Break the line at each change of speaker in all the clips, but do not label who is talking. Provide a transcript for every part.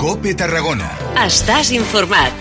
COPE Tarragona.
Estàs informat.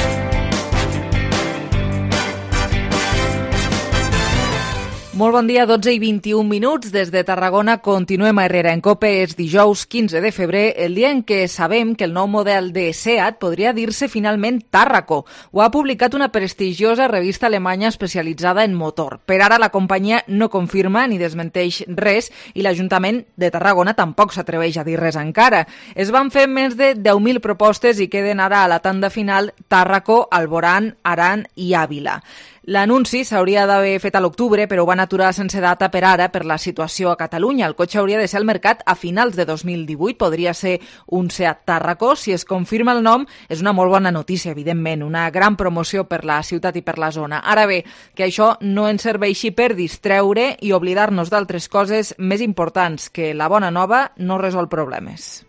Molt bon dia, 12 i 21 minuts. Des de Tarragona continuem a Herrera en COPE. És dijous 15 de febrer, el dia en què sabem que el nou model de SEAT podria dir-se finalment Tàrraco. Ho ha publicat una prestigiosa revista alemanya especialitzada en motor. Per ara la companyia no confirma ni desmenteix res i l'Ajuntament de Tarragona tampoc s'atreveix a dir res encara. Es van fer més de 10.000 propostes i queden ara a la tanda final Tàrraco, Alborán, Aran i Àvila. L'anunci s'hauria d'haver fet a l'octubre, però ho van aturar sense data per ara per la situació a Catalunya. El cotxe hauria de ser al mercat a finals de 2018. Podria ser un SEAT Tàrraco. Si es confirma el nom, és una molt bona notícia, evidentment. Una gran promoció per la ciutat i per la zona. Ara bé, que això no ens serveixi per distreure i oblidar-nos d'altres coses més importants, que la bona nova no resol problemes.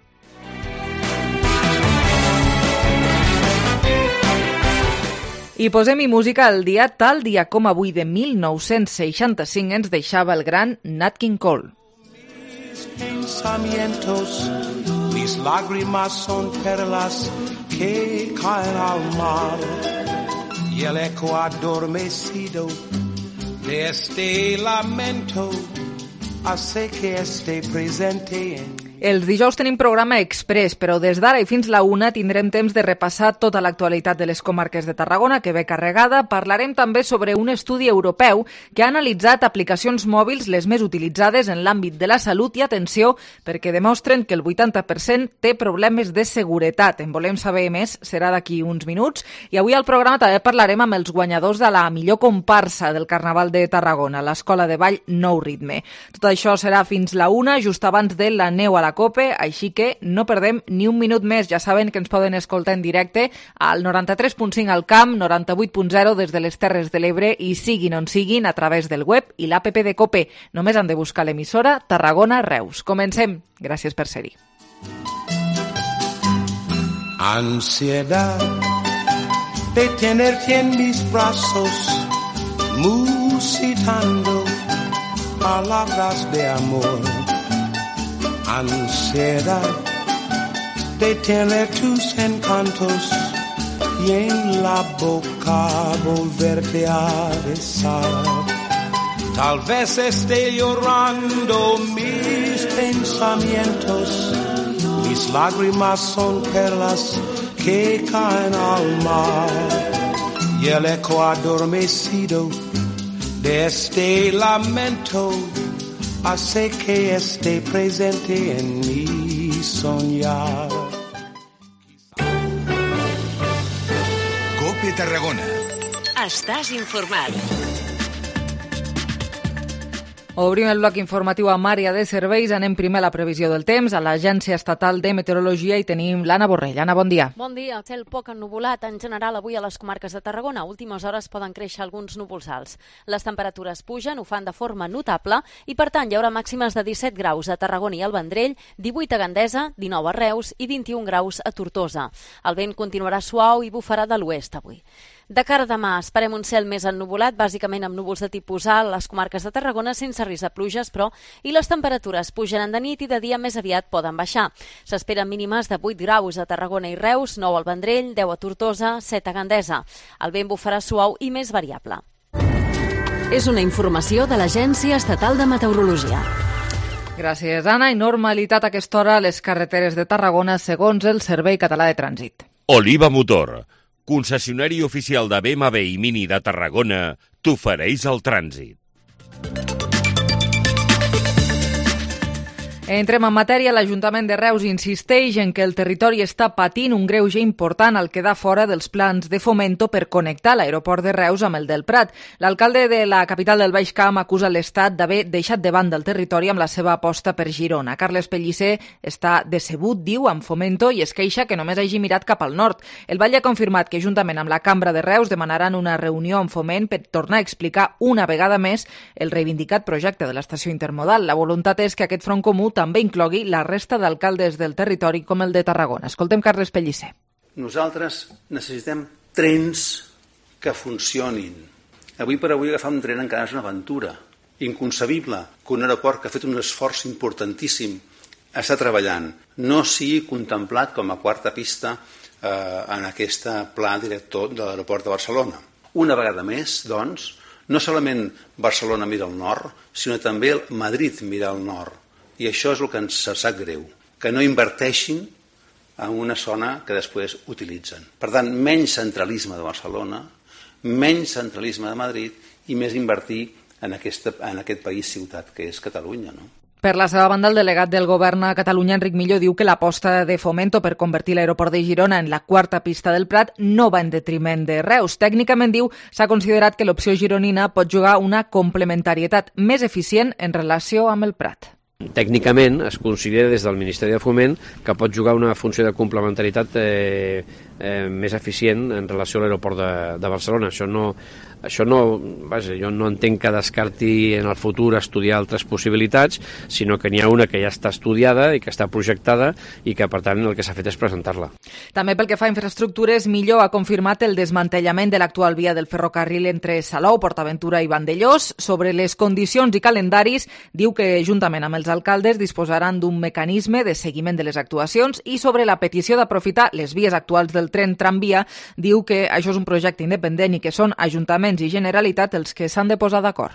I posem-hi música al dia, tal dia com avui de 1965 ens deixava el gran Nat King Cole.
Mis pensamientos, mis lágrimas son perlas que caen al mar y el eco adormecido de este lamento hace que esté presente en
Els dijous tenim programa express, però des d'ara i fins la 1 tindrem temps de repassar tota l'actualitat de les comarques de Tarragona, que ve carregada. Parlarem també sobre un estudi europeu que ha analitzat aplicacions mòbils les més utilitzades en l'àmbit de la salut i atenció, perquè demostren que el 80% té problemes de seguretat. En volem saber més, serà d'aquí uns minuts. I avui al programa també parlarem amb els guanyadors de la millor comparsa del Carnaval de Tarragona, l'Escola de Ball Nou Ritme. Tot això serà fins la 1, just abans de la neu a la COPE, així que no perdem ni un minut més. Ja saben que ens poden escoltar en directe al 93.5 al Camp, 98.0 des de les Terres de l'Ebre i siguin on siguin a través del web i l'APP de COPE. Només han de buscar l'emissora Tarragona Reus. Comencem. Gràcies per ser-hi.
Ansiedad de tenerte en mis brazos, musitando palabras de amor. Ansiedad de tener tus encantos y en la boca volverte a besar. Tal vez esté llorando mis pensamientos, mis lágrimas son perlas que caen al mar y el eco adormecido de este lamento hace que esté presente en mi soñar.
COPE Tarragona.
Estàs informat.
Obrim el bloc informatiu amb àrea de serveis. Anem primer a la previsió del temps. A l'Agència Estatal de Meteorologia hi tenim l'Anna Borrell. Anna, bon dia.
Bon dia. Cel poc ennuvolat en general avui a les comarques de Tarragona. A últimes hores poden créixer alguns núvols alts. Les temperatures pugen, ho fan de forma notable i, per tant, hi haurà màximes de 17 graus a Tarragona i al Vendrell, 18 a Gandesa, 19 a Reus i 21 graus a Tortosa. El vent continuarà suau i bufarà de l'oest avui. De cara a demà esperem un cel més ennuvolat, bàsicament amb núvols de tipus A a les comarques de Tarragona, sense risc de pluges, però, i les temperatures pujaran de nit i de dia més aviat poden baixar. S'esperen mínimes de 8 graus a Tarragona i Reus, 9 al Vendrell, 10 a Tortosa, 7 a Gandesa. El vent bufarà suau i més variable.
És una informació de l'Agència Estatal de Meteorologia.
Gràcies, Anna. I normalitat a aquesta hora a les carreteres de Tarragona, segons el Servei Català de Trànsit.
Oliva Motor, concessionari oficial de BMW i Mini de Tarragona, t'ofereix el trànsit.
Entrem en matèria. L'Ajuntament de Reus insisteix en que el territori està patint un greuge important al quedar fora dels plans de Fomento per connectar l'aeroport de Reus amb el del Prat. L'alcalde de la capital del Baix Camp acusa l'Estat d'haver deixat de banda el territori amb la seva aposta per Girona. Carles Pellicer està decebut, diu, amb Fomento i es queixa que només hagi mirat cap al nord. El Vall ha confirmat que, juntament amb la Cambra de Reus, demanaran una reunió amb Foment per tornar a explicar una vegada més el reivindicat projecte de l'estació intermodal. La voluntat és que aquest front comú també inclogui la resta d'alcaldes del territori com el de Tarragona. Escoltem Carles Pellicer.
Nosaltres necessitem trens que funcionin. Avui per avui agafar un tren encara és una aventura. Inconcebible que un aeroport que ha fet un esforç importantíssim està treballant no sigui contemplat com a quarta pista en aquest pla director de l'aeroport de Barcelona. Una vegada més, doncs, no solament Barcelona mira al nord, sinó també Madrid mira al nord. I això és el que ens sap greu, que no inverteixin en una zona que després utilitzen. Per tant, menys centralisme de Barcelona, menys centralisme de Madrid i més invertir en aquest país-ciutat que és Catalunya, no?
Per la seva banda, el delegat del govern a Catalunya, Enric Millo, diu que l'aposta de Fomento per convertir l'aeroport de Girona en la quarta pista del Prat no va en detriment de Reus. Tècnicament, diu, s'ha considerat que l'opció gironina pot jugar una complementarietat més eficient en relació amb el Prat.
Tècnicament es considera des del Ministeri de Foment que pot jugar una funció de complementaritat més eficient en relació a l'aeroport de Barcelona. Això no, vaja, jo no entenc que descarti en el futur estudiar altres possibilitats, sinó que n'hi ha una que ja està estudiada i que està projectada i que, per tant, el que s'ha fet és presentar-la.
També pel que fa a infraestructures, Millo ha confirmat el desmantellament de l'actual via del ferrocarril entre Salou, PortAventura i Vandellós. Sobre les condicions i calendaris, diu que, juntament amb els alcaldes, disposaran d'un mecanisme de seguiment de les actuacions i sobre la petició d'aprofitar les vies actuals del tren tramvia, diu que això és un projecte independent i que són ajuntaments i Generalitat els que s'han de posar d'acord.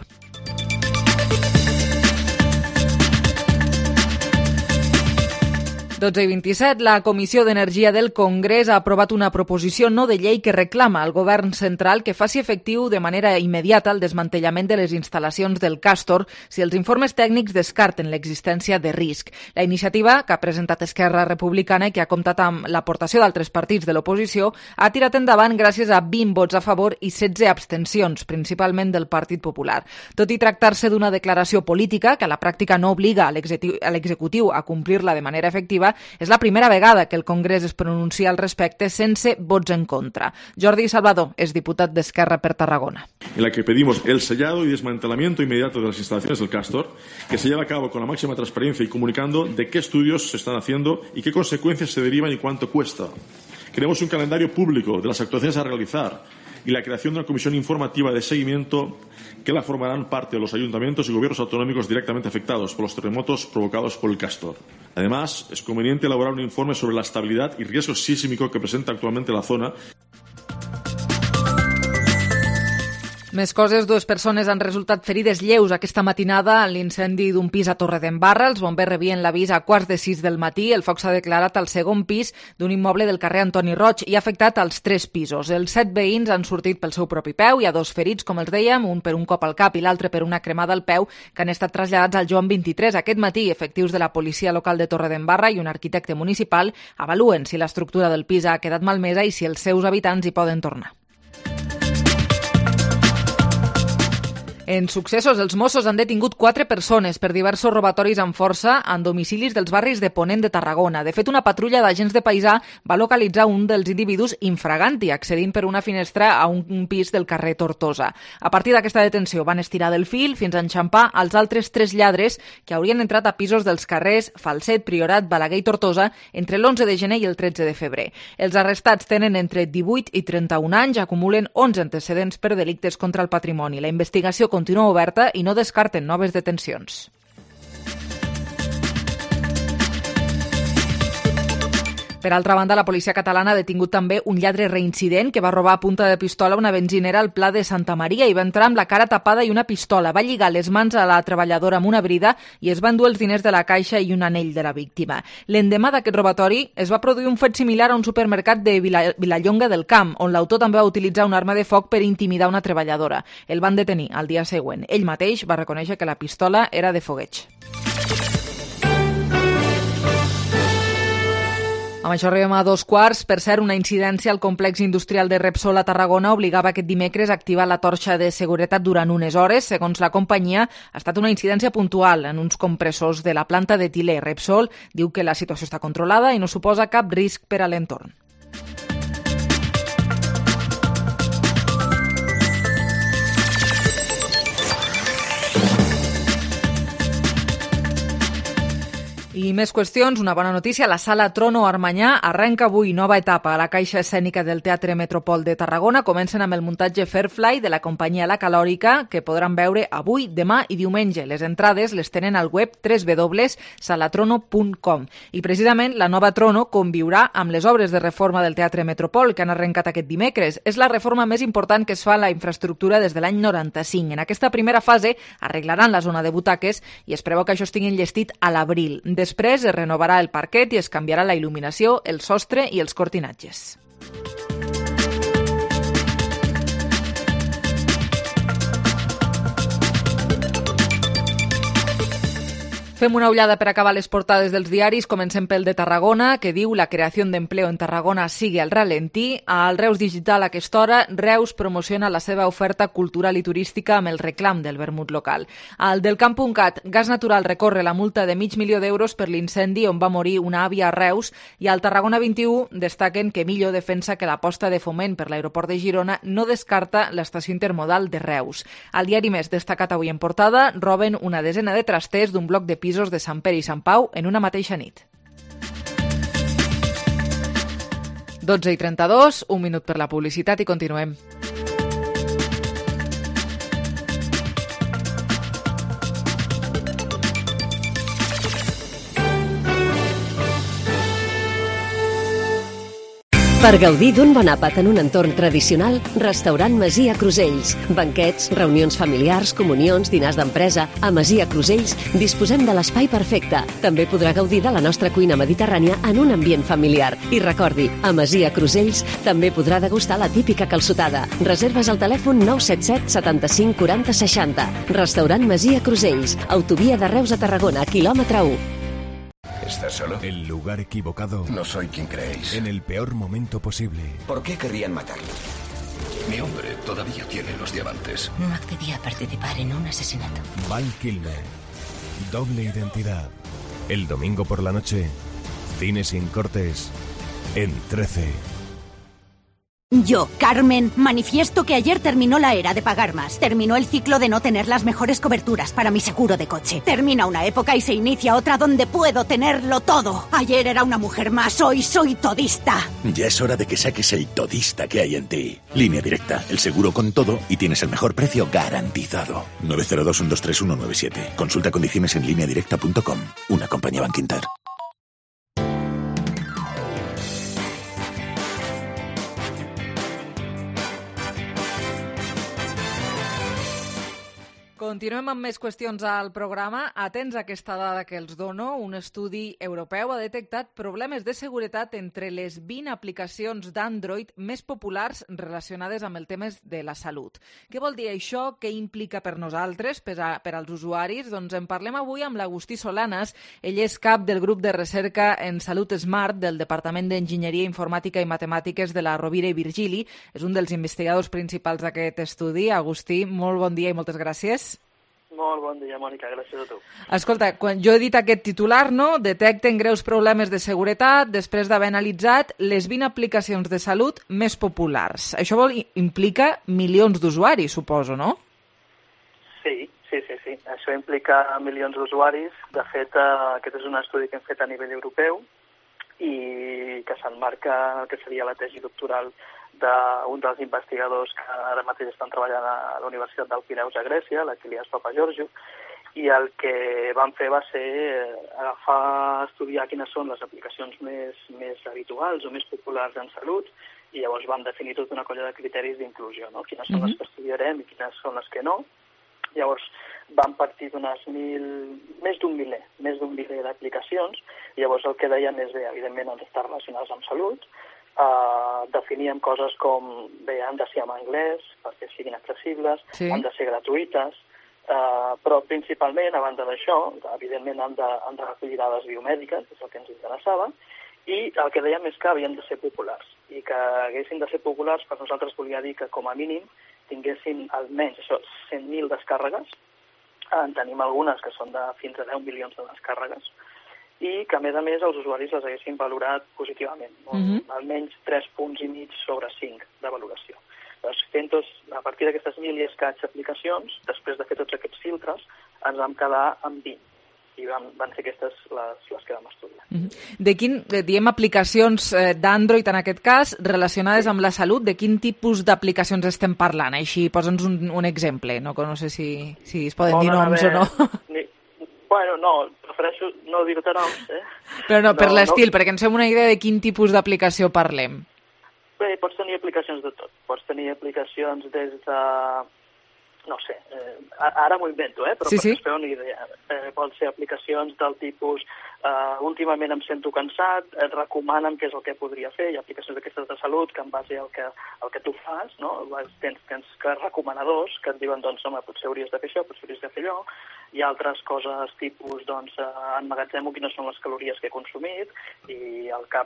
12:27, la Comissió d'Energia del Congrés ha aprovat una proposició no de llei que reclama al govern central que faci efectiu de manera immediata el desmantellament de les instal·lacions del Castor si els informes tècnics descarten l'existència de risc. La iniciativa, que ha presentat Esquerra Republicana i que ha comptat amb l'aportació d'altres partits de l'oposició, ha tirat endavant gràcies a 20 vots a favor i 16 abstencions, principalment del Partit Popular. Tot i tractar-se d'una declaració política que a la pràctica no obliga a l'executiu a complir-la de manera efectiva, és la primera vegada que el Congrés es pronuncia al respecte sense vots en contra. Jordi Salvador és diputat d'Esquerra per Tarragona.
En la que pedimos el sellado y desmantelamiento inmediato de las instalaciones del Castor, que se lleve a cabo con la máxima transparencia y comunicando de qué estudios se están haciendo y qué consecuencias se derivan y cuánto cuesta. Queremos un calendario público de las actuaciones a realizar y la creación de una comisión informativa de seguimiento que la formarán parte de los ayuntamientos y gobiernos autonómicos directamente afectados por los terremotos provocados por el Castor. Además, es conveniente elaborar un informe sobre la estabilidad y riesgo sísmico que presenta actualmente la zona.
Més coses, 2 persones han resultat ferides lleus aquesta matinada en l'incendi d'un pis a Torredembarra. Els bombers rebien l'avís a 5:45 del matí. El foc s'ha declarat al segon pis d'un immoble del carrer Antoni Roig i ha afectat els 3 pisos. Els 7 veïns han sortit pel seu propi peu. Hi ha 2 ferits, com els dèiem, un per un cop al cap i l'altre per una cremada al peu, que han estat traslladats al Joan 23. Aquest matí, efectius de la policia local de Torredembarra i un arquitecte municipal avaluen si l'estructura del pis ha quedat malmesa i si els seus habitants hi poden tornar. En successos, els Mossos han detingut 4 persones per diversos robatoris amb força en domicilis dels barris de Ponent de Tarragona. De fet, una patrulla d'agents de paisà va localitzar un dels individus infraganti, accedint per una finestra a un pis del carrer Tortosa. A partir d'aquesta detenció van estirar del fil fins a enxampar els altres 3 lladres que haurien entrat a pisos dels carrers Falset, Priorat, Balaguer i Tortosa entre l'11 de gener i el 13 de febrer. Els arrestats tenen entre 18 i 31 anys, acumulen 11 antecedents per delictes contra el patrimoni. La investigació continua oberta i no descarten noves detencions. Per altra banda, la policia catalana ha detingut també un lladre reincident que va robar a punta de pistola una benzinera al Pla de Santa Maria i va entrar amb la cara tapada i una pistola. Va lligar les mans a la treballadora amb una brida i es va endur els diners de la caixa i un anell de la víctima. L'endemà d'aquest robatori es va produir un fet similar a un supermercat de Vilallonga del Camp, on l'autor també va utilitzar una arma de foc per intimidar una treballadora. El van detenir al dia següent. Ell mateix va reconèixer que la pistola era de fogueig. Amb això arribem a 2:15. Per cert, una incidència al complex industrial de Repsol a Tarragona obligava aquest dimecres a activar la torxa de seguretat durant unes hores. Segons la companyia, ha estat una incidència puntual en uns compressors de la planta de Tilè. Repsol diu que la situació està controlada i no suposa cap risc per a l'entorn. I més qüestions, una bona notícia, la Sala Trono Armanyà arrenca avui nova etapa a la Caixa Escènica del Teatre Metropol de Tarragona. Comencen amb el muntatge Fairfly de la companyia La Calòrica, que podran veure avui, demà i diumenge. Les entrades les tenen al web www.salatrono.com. I precisament la nova Trono conviurà amb les obres de reforma del Teatre Metropol que han arrencat aquest dimecres. És la reforma més important que es fa a la infraestructura des de l'any 95. En aquesta primera fase arreglaran la zona de butaques i es preveu que això estigui enllestit a l'abril. Després es renovarà el parquet i es canviarà la il·luminació, el sostre i els cortinatges. Fem una ullada per acabar les portades dels diaris. Comencem pel de Tarragona, que diu la creació d'empleo en Tarragona sigue al ralentí. Al Reus Digital a aquesta hora, Reus promociona la seva oferta cultural i turística amb el reclam del vermut local. Al del Camp.cat, Gas Natural recorre la multa de €500.000 per l'incendi on va morir una àvia a Reus, i al Tarragona 21 destaquen que Millo defensa que l'aposta de Foment per l'aeroport de Girona no descarta l'estació intermodal de Reus. Al diari Més, destacat avui en portada, roben una desena de trasters d'un bloc de pisos de Sant Pere i Sant Pau en una mateixa nit. 12:32, un minut per la publicitat i continuem.
Per gaudir d'un bon àpat en un entorn tradicional, Restaurant Masia Crusells. Banquets, reunions familiars, comunions, dinars d'empresa. A Masia Crusells disposem de l'espai perfecte. També podrà gaudir de la nostra cuina mediterrània en un ambient familiar. I recordi, a Masia Crusells també podrà degustar la típica calçotada. Reserves al telèfon 977 75 40 60. Restaurant Masia Crusells. Autovia de Reus a Tarragona, quilòmetre 1.
¿Estás solo?
El lugar equivocado.
No soy quien creéis.
En el peor momento posible.
¿Por qué querrían matarlo? Mi hombre todavía tiene los diamantes.
No accedí a participar en un asesinato.
Val Kilmer. Doble identidad. El domingo por la noche. Cine sin cortes. En 13.
Yo, Carmen, manifiesto que ayer terminó la era de pagar más. Terminó el ciclo de no tener las mejores coberturas para mi seguro de coche. Termina una época y se inicia otra donde puedo tenerlo todo. Ayer era una mujer más, hoy soy todista.
Ya es hora de que saques el todista que hay en ti. Línea Directa, el seguro con todo y tienes el mejor precio garantizado. 902-123-197. Consulta condiciones en lineadirecta.com. Una compañía Bankinter.
Continuem amb més qüestions al programa. Atents a aquesta dada que els dono. Un estudi europeu ha detectat problemes de seguretat entre les 20 aplicacions d'Android més populars relacionades amb el tema de la salut. Què vol dir això? Què implica per nosaltres, per als usuaris? Doncs en parlem avui amb l'Agustí Solanas. Ell és cap del grup de recerca en Salut Smart del Departament d'Enginyeria Informàtica i Matemàtiques de la Rovira i Virgili. És un dels investigadors principals d'aquest estudi. Agustí, molt bon dia i moltes gràcies.
Molt bon dia, Mònica, gràcies a tu.
Escolta, quan jo he dit aquest titular, no? Detecten greus problemes de seguretat després d'haver analitzat les 20 aplicacions de salut més populars. Això implica milions d'usuaris, suposo, no?
Sí. Això implica milions d'usuaris. De fet, aquest és un estudi que hem fet a nivell europeu i que s'emmarca el que seria la tesi doctoral d'un dels investigadors que ara mateix estan treballant a la Universitat del Pirineus a Grècia, l'Achilleas Papageorgiou, i el que van fer va ser estudiar quines són les aplicacions més habituals o més populars en salut, i llavors van definir tota una colla de criteris d'inclusió, no? Quines són les que estudiarem i quines són les que no. Llavors van partir d'unes més d'un miler d'aplicacions, i llavors el que deien és bé, evidentment han d'estar relacionades amb salut. Definíem coses com, bé, han de ser en anglès perquè siguin accessibles, han de ser gratuïtes, però principalment, a banda d'això, evidentment han de recollir dades biomèdiques, que és el que ens interessava, i el que dèiem és que havien de ser populars, i que haguessin de ser populars per nosaltres volia dir que com a mínim tinguessin almenys 100.000 descàrregues. En tenim algunes que són de fins a 10 milions de descàrregues, i que, a més, els usuaris les haguessin valorat positivament, almenys 3,5 punts sobre 5 de valoració. Llavors, a partir d'aquestes 1.000 i escaig aplicacions, després de fer tots aquests filtres, ens vam quedar amb 20. i van ser aquestes les que vam estudiar.
De diem aplicacions d'Android en aquest cas, relacionades amb la salut, de quin tipus d'aplicacions estem parlant? Així, posa'ns un exemple, no sé si es poden dir noms o no.
Bueno, no, prefereixo no dir-te noms,
Però no, per l'estil, perquè ens fem una idea de quin tipus d'aplicació parlem.
Bé, pots tenir aplicacions de tot. Pots tenir aplicacions des de... No sé, ara m'ho invento, però per fer una idea. Poden ser aplicacions del tipus últimament em sento cansat, et recomanen què és el que podria fer, hi ha aplicacions d'aquestes de salut que en base al que tu fas, no? Tens recomanadors que et diuen, doncs, home, potser hauries de fer això, potser hauries de fer allò. Hi ha altres coses tipus, doncs, emmagatzemo quines són les calories que he consumit i al cap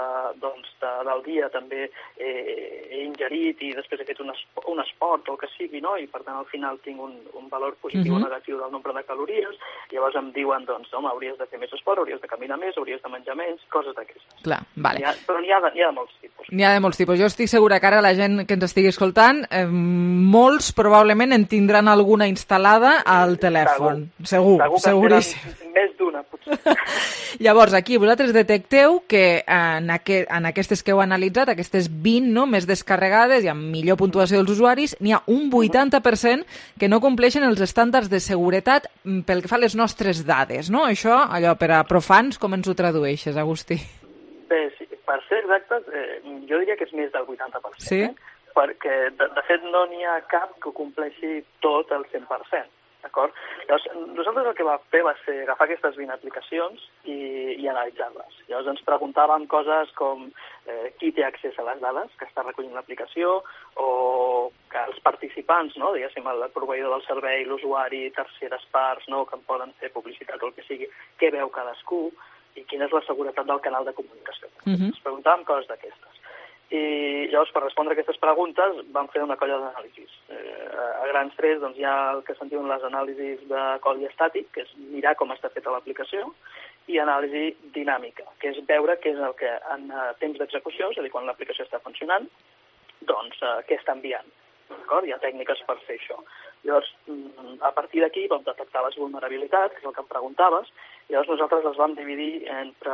del dia també he ingerit i després he fet un esport o el que sigui, no? I per tant al final tinc un valor positiu o negatiu del nombre de calories. Llavors em diuen, doncs, home, hauries de fer més esport, hauries de caminar més, hauries de menjar menys, coses d'aquestes.
Clar, vale.
Però n'hi ha de molts tipus.
N'hi ha de molts tipus. Jo estic segura que ara la gent que ens estigui escoltant, molts probablement en tindran alguna instal·lada al telèfon. Seguríssim.
Més d'una, potser.
Llavors, aquí vosaltres detecteu que en aquestes que heu analitzat, aquestes 20 més descarregades i amb millor puntuació dels usuaris, n'hi ha un 80% que no compleixen els estàndards de seguretat pel que fa a les nostres dades, no? Això, allò, per a profans, com ens ho tradueixes, Agustí?
Bé, sí, per ser exactes, jo diria que és més del 80%.
Sí?
Perquè, de fet, no n'hi ha cap que ho compleixi tot el 100%. D'acord? Llavors, nosaltres el que vam fer va ser agafar aquestes 20 aplicacions i analitzar-les. Llavors ens preguntàvem coses com qui té accés a les dades que està recollint l'aplicació o que els participants, no, diguéssim, el proveïdor del servei, l'usuari, terceres parts, no, que en poden fer publicitat o el que sigui, què veu cadascú i quina és la seguretat del canal de comunicació. Ens preguntàvem coses d'aquestes. I llavors, per respondre a aquestes preguntes, vam fer una colla d'anàlisis. A grans trets, doncs, hi ha el que se'n diuen les anàlisis de codi estàtic, que és mirar com està feta l'aplicació, i anàlisi dinàmica, que és veure què és el que en temps d'execució, és a dir, quan l'aplicació està funcionant, doncs què està enviant. Hi ha tècniques per fer això. Llavors, a partir d'aquí vam detectar les vulnerabilitats, que és el que em preguntaves, i llavors nosaltres les vam dividir entre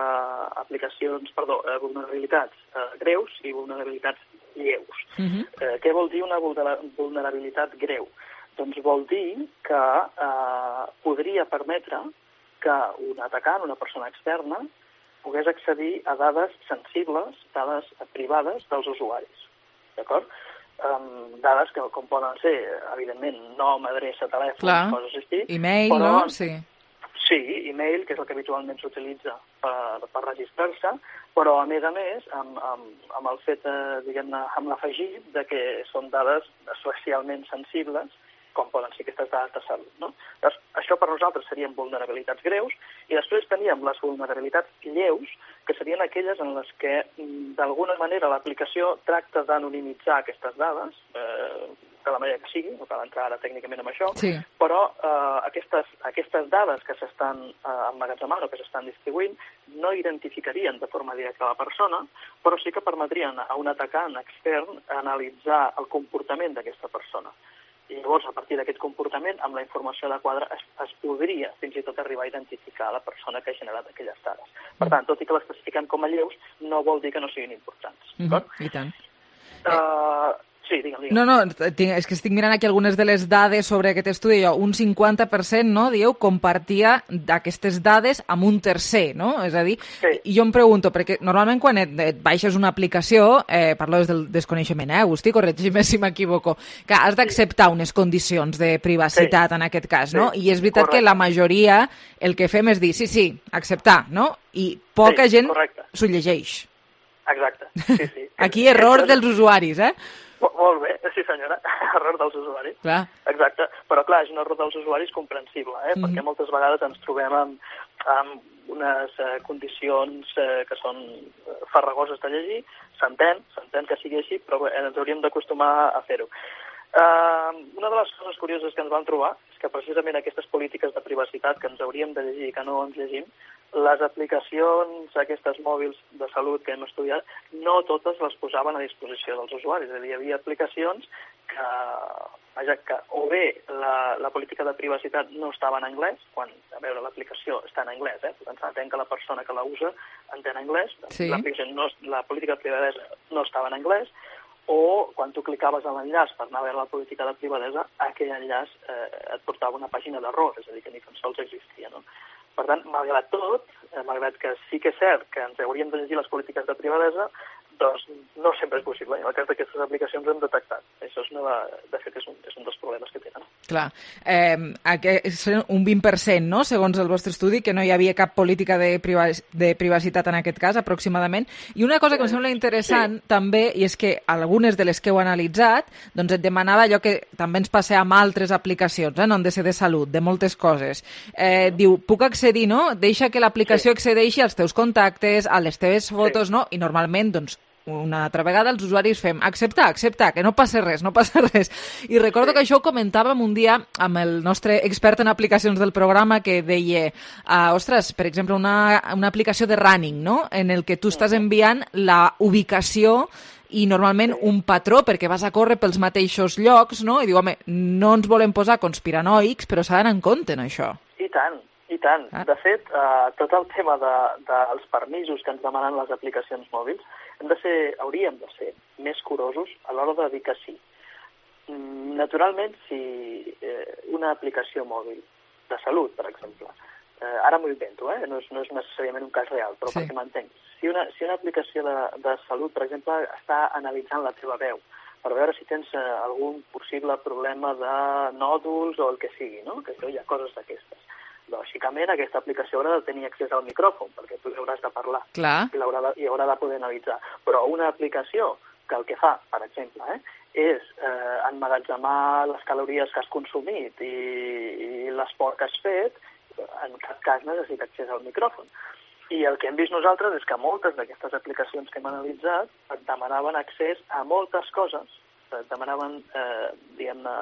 vulnerabilitats greus i vulnerabilitats lleus. Què vol dir una vulnerabilitat greu? Doncs vol dir que podria permetre que un atacant, una persona externa, pogués accedir a dades sensibles, dades privades dels usuaris. D'acord? Dades que com poden ser, evidentment, nom, adreça, telèfon, coses així.
E-mail, no? Sí.
Sí, e-mail, que és el que habitualment s'utilitza per registrar-se, però a més, amb el fet, diguem-ne, amb l'afegit de que són dades especialment sensibles, com poden ser aquestes dades de salut, no? Llavors, això per nosaltres serien vulnerabilitats greus, i després teníem les vulnerabilitats lleus, que serien aquelles en les que, d'alguna manera, l'aplicació tracta d'anonimitzar aquestes dades, de la manera que sigui, no cal entrar ara tècnicament en això, però aquestes dades que s'estan emmagatzemant o que s'estan distribuint no identificarien de forma directa la persona, però sí que permetrien a un atacant extern analitzar el comportament d'aquesta persona. I llavors, a partir d'aquest comportament, amb la informació adequada, es podria fins i tot arribar a identificar la persona que ha generat aquelles dades. Per tant, tot i que les classifiquem com a lleus, no vol dir que no siguin importants.
I tant.
Sí, digue'm.
No, és que estic mirant aquí algunes de les dades sobre aquest estudi. Un 50%, no, dieu, compartia aquestes dades amb un tercer, no? És a dir, i jo em pregunto, perquè normalment quan et baixes una aplicació, parlo des del desconeixement, Agustí, corregim-me si m'equivoco, que has d'acceptar unes condicions de privacitat en aquest cas, no? I és veritat que la majoria el que fem és dir, sí, acceptar, no? I poca gent s'ho llegeix.
Exacte, sí.
Aquí error dels usuaris,
Molt bé, sí senyora, error dels usuaris.
Clar.
Exacte, però clar, és un error dels usuaris comprensible, perquè moltes vegades ens trobem amb unes condicions que són farragoses de llegir, s'entén que sigui així, però ens hauríem d'acostumar a fer-ho. Una de les coses curioses que ens vam trobar és que precisament aquestes polítiques de privacitat que ens hauríem de llegir i que no ens llegim, les aplicacions aquestes mòbils de salut que hem estudiat, no totes les posaven a disposició dels usuaris. És a dir, hi havia aplicacions que o bé la política de privacitat no estava en anglès, quan, a veure, l'aplicació està en anglès, entenc que la persona que la usa entén anglès,
sí.
La política de privadesa no estava en anglès, o quan tu clicaves a l'enllaç per anar a veure la política de privadesa, aquell enllaç et portava una pàgina d'error, és a dir, que ni tan sols existia, no? Per tant, malgrat tot, malgrat que sí que és cert que ens hauríem de llegir les polítiques de privadesa, doncs no sempre és possible. I en el cas d'aquestes aplicacions ho hem detectat. Això de fet és un dels problemes que tenen.
Clar. És un 20%, no?, segons el vostre estudi, que no hi havia cap política de privacitat en aquest cas, aproximadament. I una cosa que em sembla interessant també, i és que algunes de les que heu analitzat, doncs et demanava allò que també ens passa amb altres aplicacions, no han de ser de salut, de moltes coses. Diu, puc accedir, no? Deixa que l'aplicació accedeixi als teus contactes, a les teves fotos, no? I normalment, doncs, una altra vegada els usuaris fem acceptar, que no passa res. I recordo que això ho comentàvem un dia amb el nostre expert en aplicacions del programa que deia, ostres, per exemple, una aplicació de running, no?, en el que tu estàs enviant la ubicació i normalment un patró, perquè vas a córrer pels mateixos llocs, no? I diu, home, no ens volem posar conspiranoics, però s'ha d'anar en compte en això.
I tant. De fet, tot el tema dels permisos que ens demanen les aplicacions mòbils hauríem de ser més curosos a l'hora de dir que sí. Naturalment, si una aplicació mòbil de salut, per exemple, ara m'ho invento, no és necessàriament un cas real, però perquè m'entenc, si una aplicació de salut, per exemple, està analitzant la teva veu, per veure si tens algun possible problema de nòduls o el que sigui, no? Que hi ha coses d'aquestes. Lògicament, aquesta aplicació haurà de tenir accés al micròfon, perquè tu hauràs de parlar.
Clar.
I haurà de poder analitzar. Però una aplicació que el que fa, per exemple, és emmagatzemar les calories que has consumit i l'esport que has fet, en cap cas necessita accés al micròfon. I el que hem vist nosaltres és que moltes d'aquestes aplicacions que hem analitzat et demanaven accés a moltes coses, et demanaven, diguem-ne,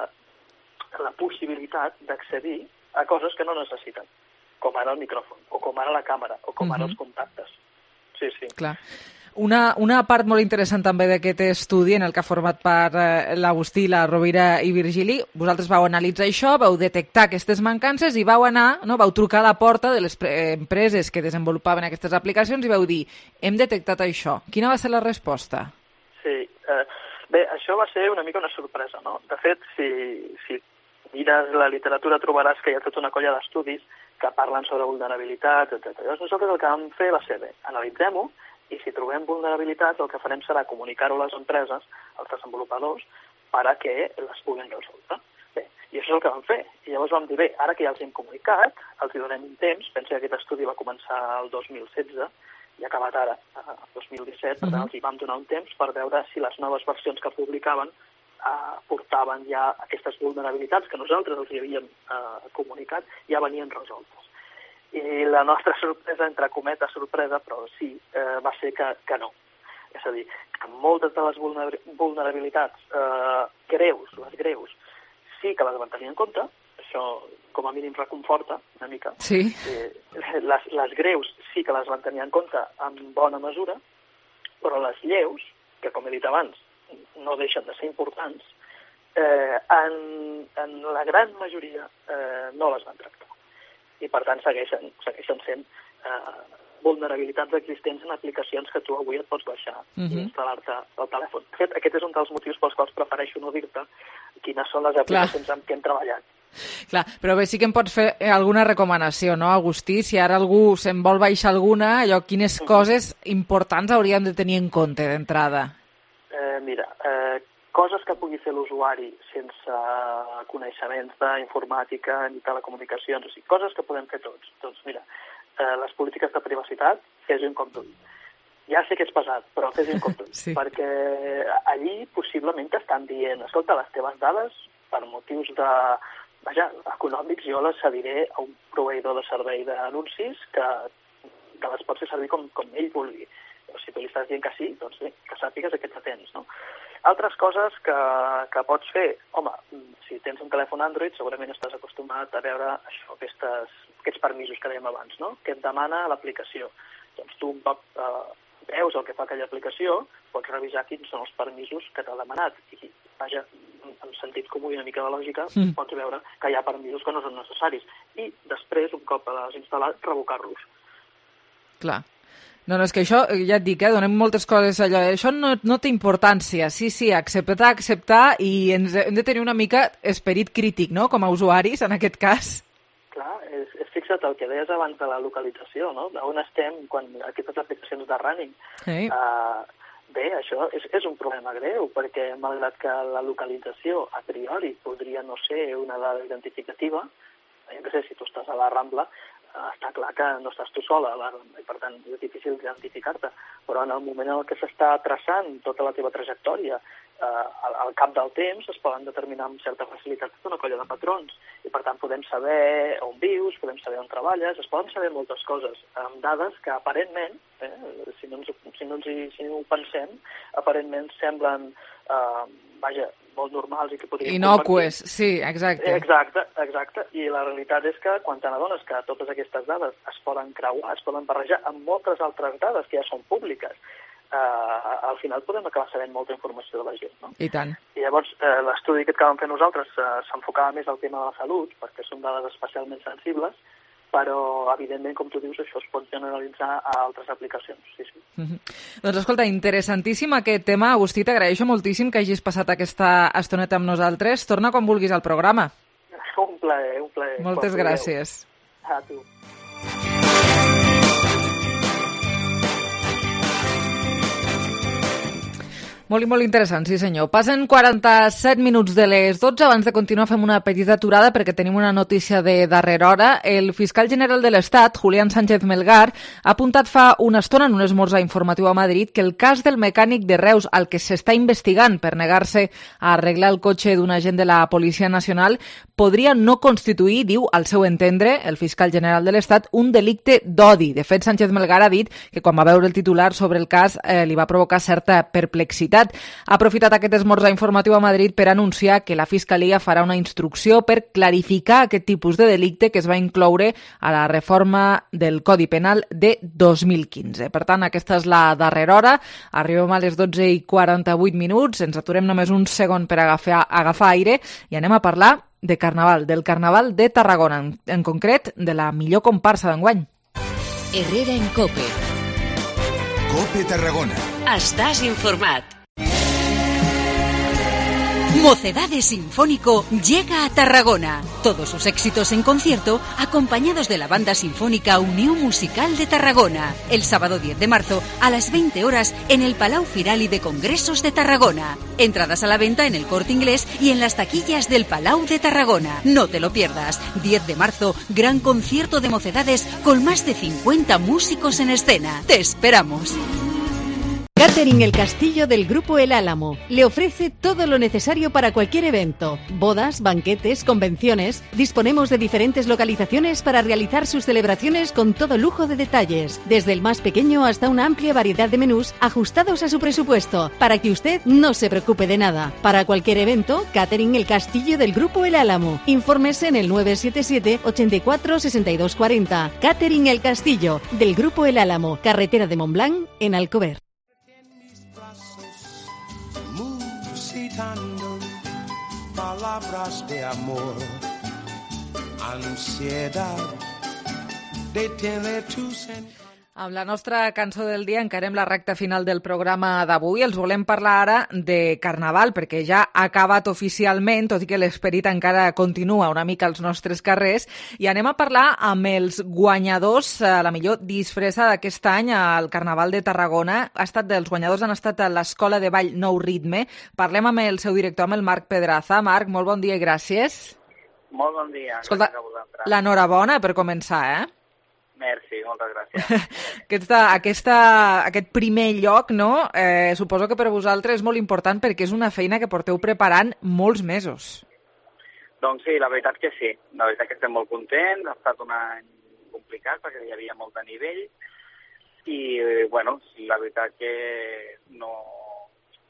la possibilitat d'accedir a coses que no necessiten, com ara el micròfon, o com ara la càmera, o com ara els contactes. Sí.
Clar. Una part molt interessant també d'aquest estudi en el que ha format part l'Agustí, la Rovira i Virgili, vosaltres vau analitzar això, vau detectar aquestes mancances i vau trucar a la porta de les empreses que desenvolupaven aquestes aplicacions i vau dir, hem detectat això. Quina va ser la resposta?
Sí, bé, això va ser una mica una sorpresa, no? De fet, si mires la literatura trobaràs que hi ha tota una colla d'estudis que parlen sobre vulnerabilitats, etc. Llavors nosaltres el que vam fer va ser, analitzem-ho, i si trobem vulnerabilitats el que farem serà comunicar-ho a les empreses, als desenvolupadors, perquè les puguin resoldre. Bé, i això és el que vam fer. I llavors vam dir, ara que ja els hem comunicat, els hi donem un temps, penso que aquest estudi va començar el 2016, i ha acabat ara, el 2017, per tant els hi vam donar un temps per veure si les noves versions que publicaven portaven ja aquestes vulnerabilitats que nosaltres els hi havíem comunicat, ja venien resoltes. I la nostra sorpresa, entre cometes sorpresa, però sí, va ser que no. És a dir, que moltes de les vulnerabilitats greus, les greus, sí que les van tenir en compte, això com a mínim reconforta una mica.
Sí.
Les greus sí que les van tenir en compte en bona mesura, però les lleus, que com he dit abans, no deixen de ser importants, en la gran majoria no les van tractar. I per tant segueixen sent vulnerabilitats existents en aplicacions que tu avui et pots baixar i instal·lar-te al telèfon. De fet, aquest és un dels motius pels quals prefereixo no dir-te quines són les aplicacions amb què hem treballat.
Clar, però bé, sí que em pots fer alguna recomanació, no, Agustí? Si ara algú se'n vol baixar alguna, quines coses importants hauríem de tenir en compte d'entrada?
Mira, coses que pugui fer l'usuari sense coneixements d'informàtica ni telecomunicacions, o sigui, coses que podem fer tots. Doncs mira, les polítiques de privacitat, fes-ho com tu. Ja sé que és pesat, però fes-ho com tu. Sí. Perquè allí possiblement t'estan dient, escolta, les teves dades, per motius econòmics, jo les cediré a un proveïdor de servei d'anuncis que les pot fer servir com ell vulgui. Si tu li estàs dient que sí, doncs bé, que sàpigues a què t'atens, no? Altres coses que pots fer, home, si tens un telèfon Android segurament estàs acostumat a veure això, aquests permisos que dèiem abans, no? Que et demana l'aplicació. Doncs tu un cop veus el que fa aquella aplicació, pots revisar quins són els permisos que t'ha demanat. I, vaja, en sentit comú i una mica de lògica, pots veure que hi ha permisos que no són necessaris. I després, un cop l'has instal·lat, revocar-los.
Clar. No, és que això, ja et dic, donem moltes coses allò, això no té importància, sí, acceptar, i hem de tenir una mica esperit crític, no?, com a usuaris, en aquest cas.
Clar, fixa't el que deies abans de la localització, no?, d'on estem quan aquestes aplicacions de running. Sí. Bé, això és un problema greu, perquè malgrat que la localització a priori podria no ser una dada identificativa, jo què sé, si tu estàs a la Rambla, està clar que no estàs tu sola, i per tant és difícil identificar-te, però en el moment en què s'està traçant tota la teva trajectòria, al cap del temps es poden determinar amb certa facilitat una colla de patrons, i per tant podem saber on vius, podem saber on treballes, es poden saber moltes coses, amb dades que aparentment, si no ho pensem, aparentment semblen, molt normals i que podríem
inocues, sí, exacte.
Exacte, i la realitat és que quan te n'adones que totes aquestes dades es poden creuar, es poden barrejar amb moltes altres dades que ja són públiques, al final podem acabar sabent molta informació de la gent, no?
I tant.
I llavors l'estudi aquest que vam fer nosaltres s'enfocava més al tema de la salut, perquè són dades especialment sensibles, però, evidentment, com tu dius, això es pot generalitzar a altres aplicacions, sí.
Doncs, escolta, interessantíssim aquest tema. Agustí, t'agraeixo moltíssim que hagis passat aquesta estoneta amb nosaltres. Torna quan vulguis al programa.
Un plaer.
Moltes gràcies.
A tu.
Molt i molt interessant, sí senyor. Passen 47 minuts de les 12. Abans de continuar fem una petita aturada perquè tenim una notícia de darrera hora. El fiscal general de l'Estat, Julián Sánchez Melgar, ha apuntat fa una estona en un esmorzar informatiu a Madrid que el cas del mecànic de Reus, al que s'està investigant per negar-se a arreglar el cotxe d'un agent de la Policia Nacional, podria no constituir, diu, al seu entendre, el fiscal general de l'Estat, un delicte d'odi. De fet, Sánchez Melgar ha dit que quan va veure el titular sobre el cas li va provocar certa perplexitat. Ha aprofitat aquest esmorzar informatiu a Madrid per anunciar que la Fiscalia farà una instrucció per clarificar aquest tipus de delicte que es va incloure a la reforma del Codi Penal de 2015. Per tant, aquesta és la darrera hora. Arribem a les 12:48. Ens aturem només un segon per agafar aire i anem a parlar de Carnaval, del Carnaval de Tarragona, en concret de la millor comparsa d'enguany.
Herrera en COPE.
COPE Tarragona.
Estàs informat.
Mocedades Sinfónico llega a Tarragona. Todos sus éxitos en concierto, acompañados de la Banda Sinfónica Unión Musical de Tarragona. El sábado 10 de marzo, a las 20 horas, en el Palau Firal y de Congresos de Tarragona. Entradas a la venta en el Corte Inglés y en las taquillas del Palau de Tarragona. No te lo pierdas. 10 de marzo, gran concierto de Mocedades con más de 50 músicos en escena. Te esperamos.
Catering El Castillo del Grupo El Álamo le ofrece todo lo necesario para cualquier evento. Bodas, banquetes, convenciones. Disponemos de diferentes localizaciones para realizar sus celebraciones con todo lujo de detalles. Desde el más pequeño hasta una amplia variedad de menús ajustados a su presupuesto, para que usted no se preocupe de nada. Para cualquier evento, Catering El Castillo del Grupo El Álamo. Infórmese en el 977 84 62 40. Catering El Castillo del Grupo El Álamo, carretera de Montblanc, en Alcover.
Palabras de amor, ansiedad de tener tu sentido.
Amb la nostra cançó del dia encarem la recta final del programa d'avui. Els volem parlar ara de Carnaval, perquè ja ha acabat oficialment, tot i que l'esperit encara continua una mica als nostres carrers, i anem a parlar amb els guanyadors, la millor disfressa d'aquest any al Carnaval de Tarragona. Els guanyadors han estat a l'Escola de Ball Nou Ritme. Parlem amb el seu director, amb el Marc Pedraza. Marc, molt bon dia i gràcies.
Molt bon dia.
Escolta, l'enhorabona per començar,
Merci, moltes gràcies.
Aquest primer lloc, no? Suposo que per a vosaltres és molt important perquè és una feina que porteu preparant molts mesos.
Doncs sí, la veritat que sí. La veritat que estem molt contents. Ha estat un any complicat perquè hi havia molt de nivell i, bueno, la veritat que no ens ho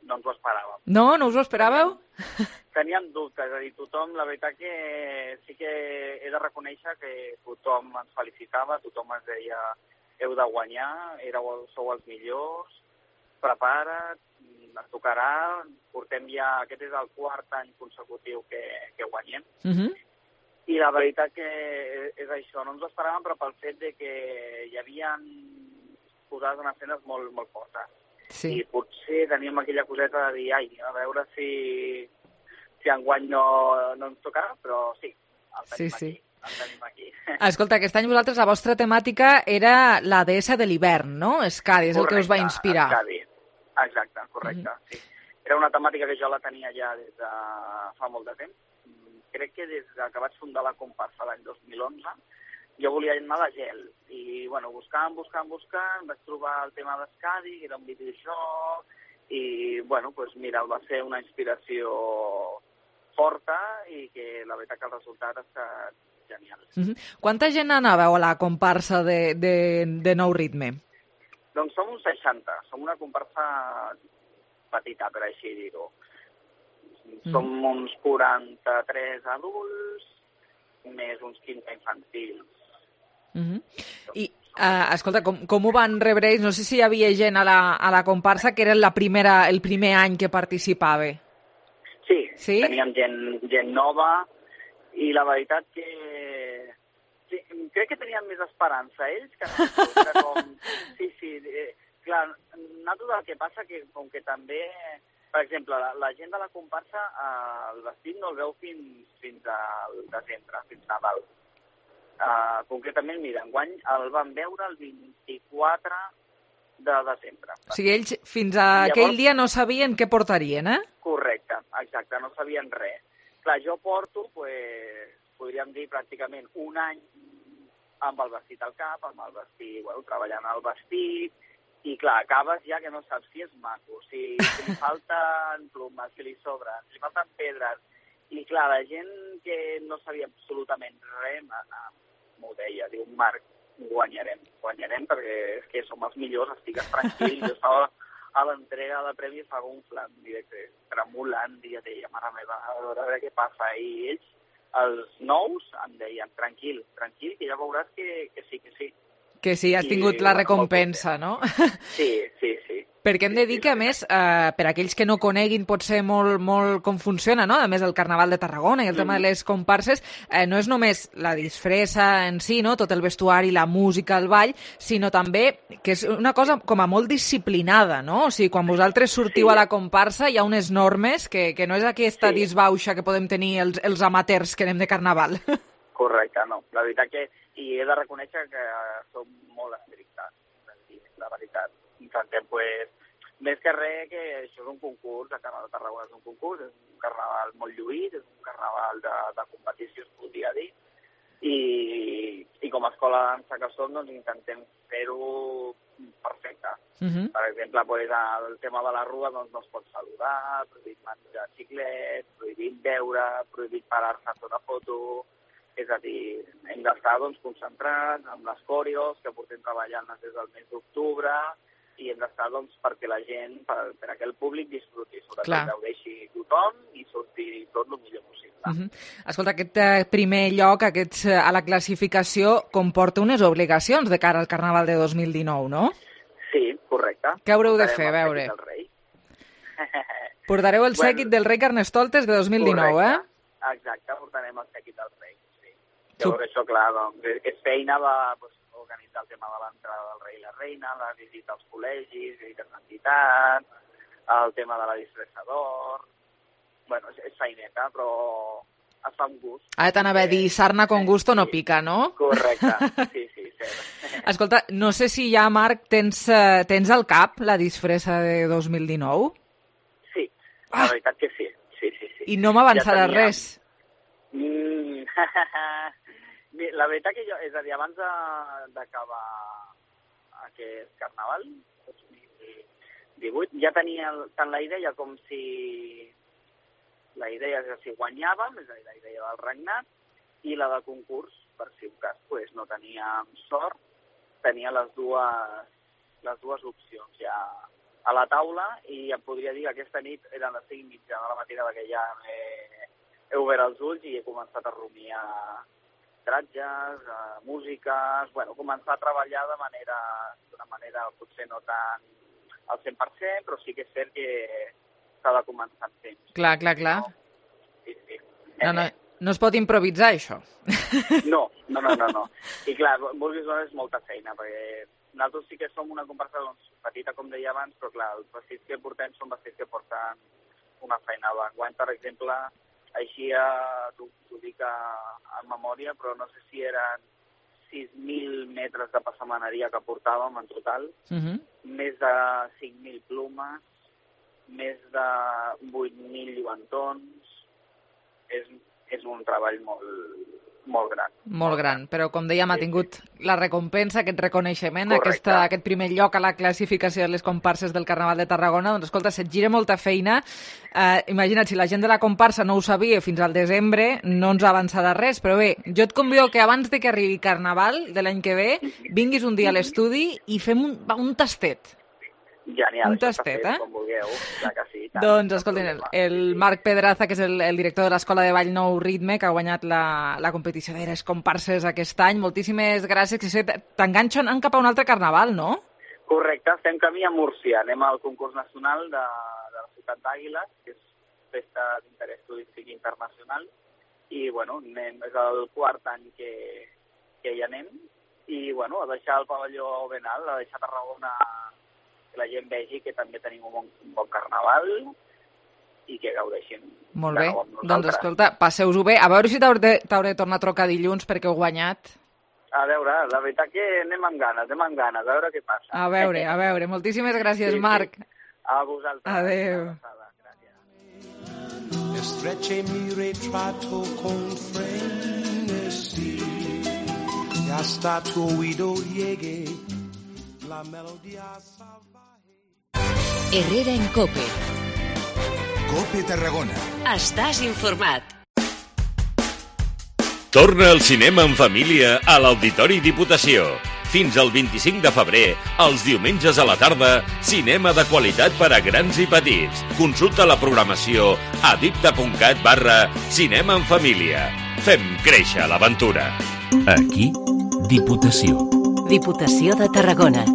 esperàvem.
No? No us ho esperàveu?
Teníem dubtes, és a dir, tothom, la veritat que sí que he de reconèixer que tothom ens felicitava, tothom ens deia heu de guanyar, sou els millors, prepara't, et tocarà, portem ja, aquest és el quart any consecutiu que guanyem. I la veritat que és això, no ens ho esperàvem, però pel fet de que hi havia posades en escenes molt, molt fortes.
Sí.
I potser teníem aquella coseta de dir, a veure si enguany no ens tocarà, però sí, el tenim aquí.
Escolta, aquest any vosaltres la vostra temàtica era la deessa de l'hivern, no? Escadi, és el que us va inspirar.
Escadi, exacte, correcte, sí. Era una temàtica que jo la tenia ja des de fa molt de temps. Crec que des que vaig fundar la comparsa l'any 2011, jo volia anar a la gel. I, bueno, buscant, vaig trobar el tema d'Escadi, que era un videojoc, i, bueno, doncs mira, va ser una inspiració forta i que la veritat que el resultat ha estat genial.
Quanta gent anàveu a la comparsa de Nou Ritme?
Doncs som uns 60, som una comparsa petita, per així dir-ho. Som uns 43 adults, més uns 15 infantils.
I, escolta, com ho van rebre ells? No sé si hi havia gent a la comparsa que era el primer any que participava.
Sí, teníem gent nova i la veritat que sí, crec que teníem més esperança ells que com... Sí, clar, nosaltres el que passa que com que també, per exemple, la gent de la comparsa el vestit no el veu fins al desembre, fins Nadal. Concretament, mira, enguany el van veure el 24 de desembre.
O sigui, ells fins a aquell dia no sabien què portarien, eh?
Correcte, exacte, no sabien res. Clar, jo porto, podríem dir, pràcticament un any amb el vestit al cap, amb el vestit, treballant el vestit, i clar, acabes ja que no saps si és maco, si li falten plomes, si li sobren, si li falten pedres, i clar, la gent que no sabia absolutament res m'ho deia, diu, Marc, guanyarem perquè és que som els millors, estigues tranquil. Jo estava a l'entrega de premis, estava un flan directe, tremolant, i deia, mare meva, a veure què passa. I ells, els nous, em deien, tranquil, que ja veuràs que sí.
Que sí, has tingut la recompensa, no?
Sí.
Perquè hem de dir que, a més, per aquells que no coneguin pot ser molt com funciona, no? A més, el Carnaval de Tarragona i el tema de les comparses, no és només la disfressa en si, no? Tot el vestuari, la música, el ball, sinó també que és una cosa com a molt disciplinada, no? O sigui, quan vosaltres sortiu a la comparsa hi ha unes normes que no és aquesta disbauxa que podem tenir els amateurs que anem de Carnaval.
Correcte, no. La veritat que... I he de reconèixer que som molt estrictes, la veritat. Intentem, més que res, que això és un concurs, el Carnaval de Tarragona és un concurs, és un carnaval molt lluït, és un carnaval de competició, es podria dir, i com a escola de dansa que som, doncs intentem fer-ho perfecte. Per exemple, el tema de la rua doncs, no es pot saludar, prohibit menjar xiclets, prohibit beure, prohibit parar-se a fer una foto. És a dir, hem d'estar concentrats amb les coreos que portem treballant des del mes d'octubre i hem d'estar perquè la gent, per que el públic disfruti, sobretot gaudeixi tothom i surti tot el millor possible.
Escolta, aquest primer lloc a la classificació comporta unes obligacions de cara al Carnaval de 2019, no?
Sí, correcte.
Què haureu de fer, a veure? Portareu el Sèquit del Rei Carnestoltes de 2019, eh?
Exacte, portarem el Sèquit del Rei. Llavors, això, clar, és feina organitzar el tema de l'entrada del rei i la reina, la visita als col·legis, visites d'entitats, el tema de la disfressa d'or... Bueno, és feineta, però es fa un gust.
Ara t'anava a dir, sarna con gusto no pica, no?
Correcte, sí.
Escolta, no sé si ja, Marc, tens al cap la disfressa de 2019?
Sí, la veritat que sí.
I no m'avançaràs res?
La veritat que jo, és a dir, abans d'acabar aquest carnaval, 2018, ja tenia tant la idea com si... La idea és si guanyàvem, és a dir, la idea del regnat, i la de concurs, per si un cas no teníem sort, tenia les dues opcions ja a la taula i em podria dir que aquesta nit eren les 5:30 de la matinada que ja he obert els ulls i he començat a rumiar tratges, músiques, bueno, començar a treballar d'una manera potser no tan al 100%, però sí que és cert que s'ha de començar amb temps.
Clar.
No? Sí.
No es pot improvisar, això.
No. I clar, vulguis o no, és molta feina, perquè nosaltres sí que som una comparsa petita, com deia abans, però clar, els vestits que portem són vestits que porten una feina. Enguany, per exemple, així t'ho dic a memòria, però no sé si eren 6.000 metres de passamaneria que portàvem en total, més de 5.000 plumes, més de 8.000 lluentons. És un treball molt gran.
Molt gran, però com dèiem, ha tingut la recompensa, aquest reconeixement, aquest primer lloc a la classificació de les comparses del Carnaval de Tarragona. Doncs escolta, se't gira molta feina. Imagina't, si la gent de la comparsa no ho sabia fins al desembre, no ens avançarà res, però bé, jo et convido que abans de que arribi Carnaval de l'any que ve, vinguis un dia a l'estudi i fem un tastet.
Genial,
un tastet,
com vulgueu, ja que sí.
Doncs, escolten, el Marc Pedraza, que és el director de l'Escola de Ball Nou Ritme, que ha guanyat la competició d'Eres Comparses aquest any. Moltíssimes gràcies, que t'enganxen cap a un altre carnaval, no?
Correcte, estem camí a Múrcia. Anem al concurs nacional de la ciutat d'Àguiles, que és festa d'interès turístic internacional, i, bueno, és el quart any que hi anem, i, bueno, a deixar el pavelló ben alt, a deixar Tarragona que la gent vegi que també tenim un bon carnaval i que gaudeixin.
Molt bé, doncs escolta, passeu-ho bé. A veure si t'hauré de tornar a trucar dilluns perquè heu guanyat.
A veure, la veritat que anem amb ganes, a veure què passa.
A veure. Moltíssimes gràcies, Marc.
A vosaltres.
Adéu.
Estreche mi retrato con frenesí y hasta tu oído llegue la melodía salvaje.
Herrera en COPE.
COPE Tarragona.
Estàs informat.
Torna al cinema en família a l'Auditori Diputació. Fins al 25 de febrer, els diumenges a la tarda, cinema de qualitat per a grans i petits. Consulta la programació a dipta.cat/cinema en família. Fem créixer l'aventura.
Aquí, Diputació.
Diputació de Tarragona.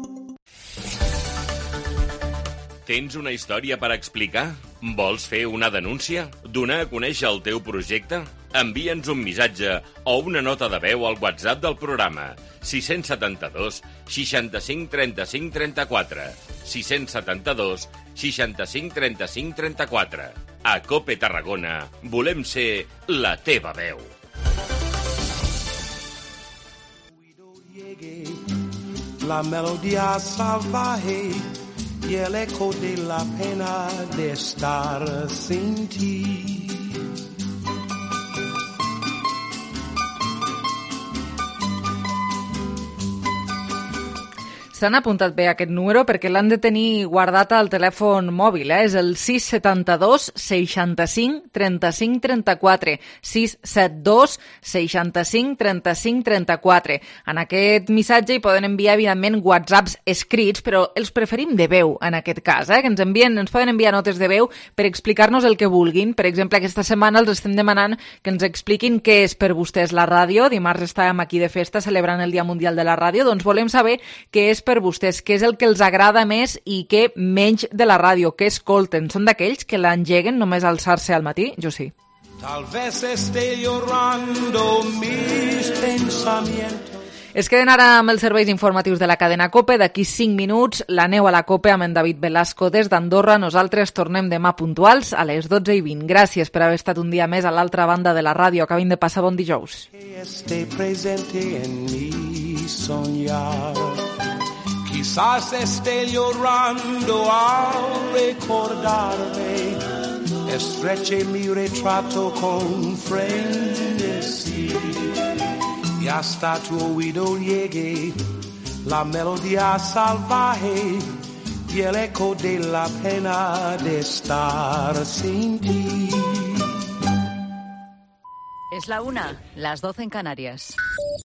Tens una història per explicar? Vols fer una denúncia? Donar a conèixer el teu projecte? Envia'ns un missatge o una nota de veu al WhatsApp del programa 672 65 35 34 672 65 35 34. A COPE Tarragona volem ser la teva veu.
La melodía salvaje y el eco de la pena de estar sin ti.
S'han apuntat bé aquest número perquè l'han de tenir guardat al telèfon mòbil, És el 672 65 35 34. 672 65 35 34. En aquest missatge hi poden enviar, evidentment, whatsapps escrits, però els preferim de veu, en aquest cas, que ens poden enviar notes de veu per explicar-nos el que vulguin. Per exemple, aquesta setmana els estem demanant que ens expliquin què és per vostès la ràdio. Dimarts estàvem aquí de festa celebrant el Dia Mundial de la Ràdio, doncs volem saber què és per vostès, què és el que els agrada més i què menys de la ràdio, què escolten. Són d'aquells que l'engeguen només al alçar-se al matí? Jo sí.
Tal vez esté llorando mis pensamientos.
Es queden ara amb els serveis informatius de la cadena COPE. D'aquí 5 minuts, l'aneu a la COPE amb en David Velasco des d'Andorra. Nosaltres tornem demà puntuals a les 12:20. Gràcies per haver estat un dia més a l'altra banda de la ràdio. Acabin de passar bon dijous.
Esté presente en mi soñar. Quizás esté llorando al recordarme. Estreche mi retrato con frenesí. Y hasta tu oído llegue la melodía salvaje y el eco de la pena de estar sin ti.
Es la 1, las 12 en Canarias.